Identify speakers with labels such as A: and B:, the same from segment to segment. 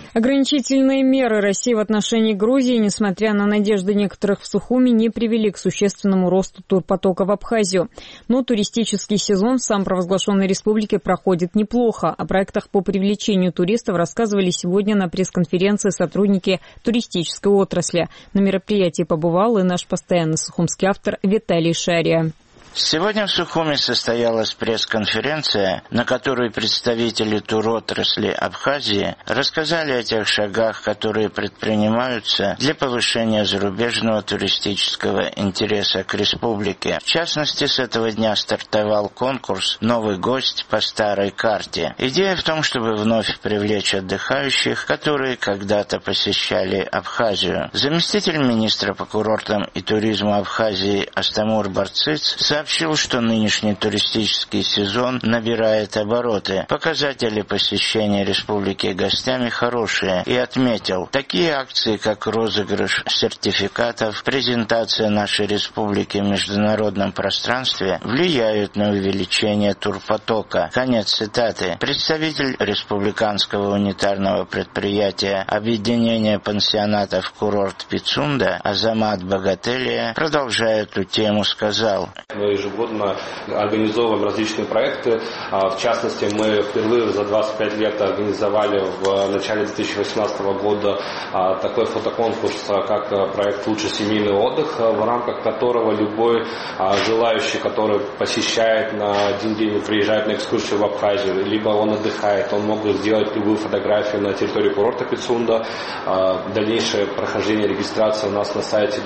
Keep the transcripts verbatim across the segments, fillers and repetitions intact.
A: Ограничительные меры России в отношении Грузии, несмотря на надежды некоторых в Сухуми, не привели к существенному росту турпотока в Абхазию. Но туристический сезон в самопровозглашенной республике проходит неплохо. О проектах по привлечению туристов рассказывали сегодня на пресс-конференции сотрудники туристической отрасли. На мероприятии побывал и наш постоянный сухумский автор Виталий Шария.
B: Сегодня в Сухуми состоялась пресс-конференция, на которой представители туротрасли Абхазии рассказали о тех шагах, которые предпринимаются для повышения зарубежного туристического интереса к республике. В частности, с этого дня стартовал конкурс «Новый гость по старой карте». Идея в том, чтобы вновь привлечь отдыхающих, которые когда-то посещали Абхазию. Заместитель министра по курортам и туризму Абхазии Астамур Барциц сообщил, что нынешний туристический сезон набирает обороты. Показатели посещения республики гостями хорошие, и отметил, такие акции, как розыгрыш сертификатов, презентация нашей республики в международном пространстве, влияют на увеличение турпотока. Конец цитаты. Представитель республиканского унитарного предприятия Объединения пансионатов «Курорт Пицунда» Азамат Богателия, продолжая эту тему, сказал:
C: Мы ежегодно организовываем различные проекты. В частности, мы впервые за двадцать пять лет организовали в начале две тысячи восемнадцатого года такой фотоконкурс, как проект «Лучший семейный отдых», в рамках которого любой желающий, который посещает на один день, приезжает на экскурсию в Абхазию, либо он отдыхает, он мог сделать любую фотографию на территории курорта Пицунда. Дальнейшее прохождение регистрации у нас на сайте,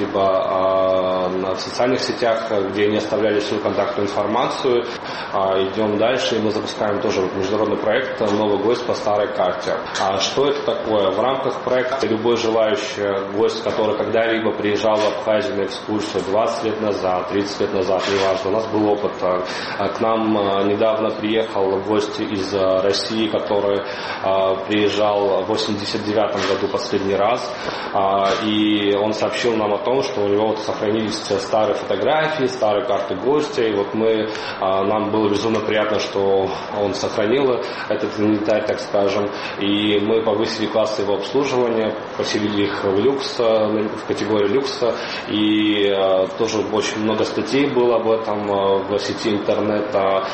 C: либо в социальных сетях, где они оставляли всю контактную информацию. Идем дальше, и мы запускаем тоже международный проект «Новый гость по старой карте». А что это такое? В рамках проекта любой желающий гость, который когда-либо приезжал в Абхазию на экскурсию двадцать лет назад, тридцать лет назад, неважно, у нас был опыт. К нам недавно приехал гость из России, который приезжал в восемьдесят девятом году последний раз, и он сообщил нам о том, что у него вот сохранились старые фотографии, старые карты гостя, и вот мы, нам было безумно приятно, что он сохранил этот инвентарь, так скажем, и мы повысили класс его обслуживания, поселили их в люкс, в категории люкса, и тоже очень много статей было об этом в сети интернета,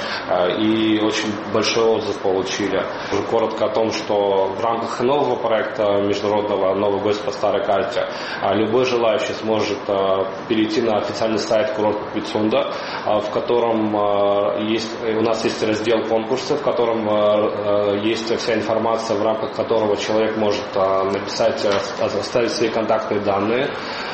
C: и очень большой отзыв получили. Уже коротко о том, что в рамках нового проекта международного «Новый гость по старой карте» любой желающий сможет перейти на официальный сайт курорта Пицунда, в котором есть, у нас есть раздел конкурса, в котором есть вся информация, в рамках которого человек может написать, оставить свои контактные данные.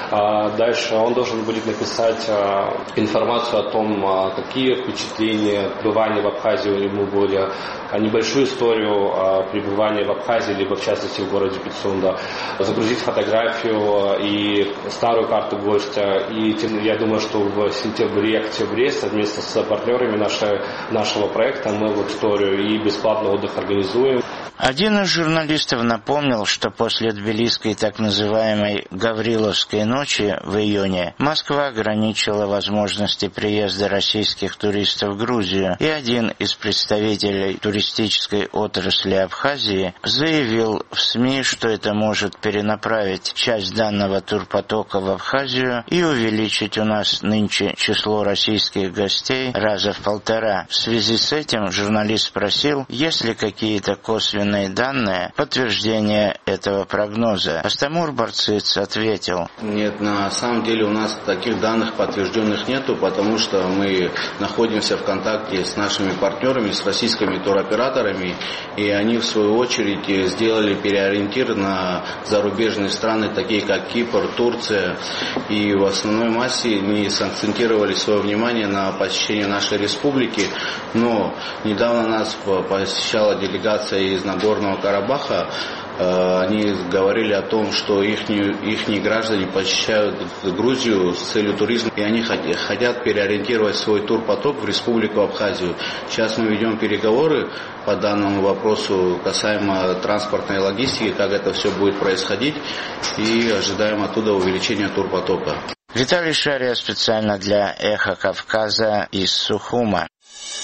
C: Дальше он должен будет написать информацию о том, какие впечатления пребывания в Абхазии ему были, небольшую историю пребывания в Абхазии, либо в частности в городе Пицунда, загрузить фотографию и старую карту гостя. И я думаю, что в сентябре-октябре совместно с партнерами нашей, нашего проекта мы в историю и бесплатный отдых организуем.
B: Один из журналистов напомнил, что после тбилисской так называемой «Гавриловской ночи» в июне Москва ограничила возможности приезда российских туристов в Грузию, и один из представителей туристической отрасли Абхазии заявил в СМИ, что это может перенаправить часть данного турпотока в Абхазию и увеличить у нас нынче число российских гостей раза в полтора. В связи с этим журналист спросил, есть ли какие-то косвенные данные подтверждения этого прогноза. Астамур Барциц ответил:
D: Нет, на самом деле у нас таких данных подтвержденных нету, потому что мы находимся в контакте с нашими партнерами, с российскими туроператорами, и они в свою очередь сделали переориентир на зарубежные страны, такие как Кипр, Турция, и в основной массе они сакцентировали свое внимание на посещение нашей республики. Но недавно нас посещала делегация из Нагорного Карабаха. Они говорили о том, что их, их граждане посещают Грузию с целью туризма, и они хотят переориентировать свой турпоток в республику Абхазию. Сейчас мы ведем переговоры по данному вопросу касаемо транспортной логистики, как это все будет происходить, и ожидаем оттуда увеличения турпотока.
B: Виталий Шария специально для «Эхо Кавказа» из Сухума.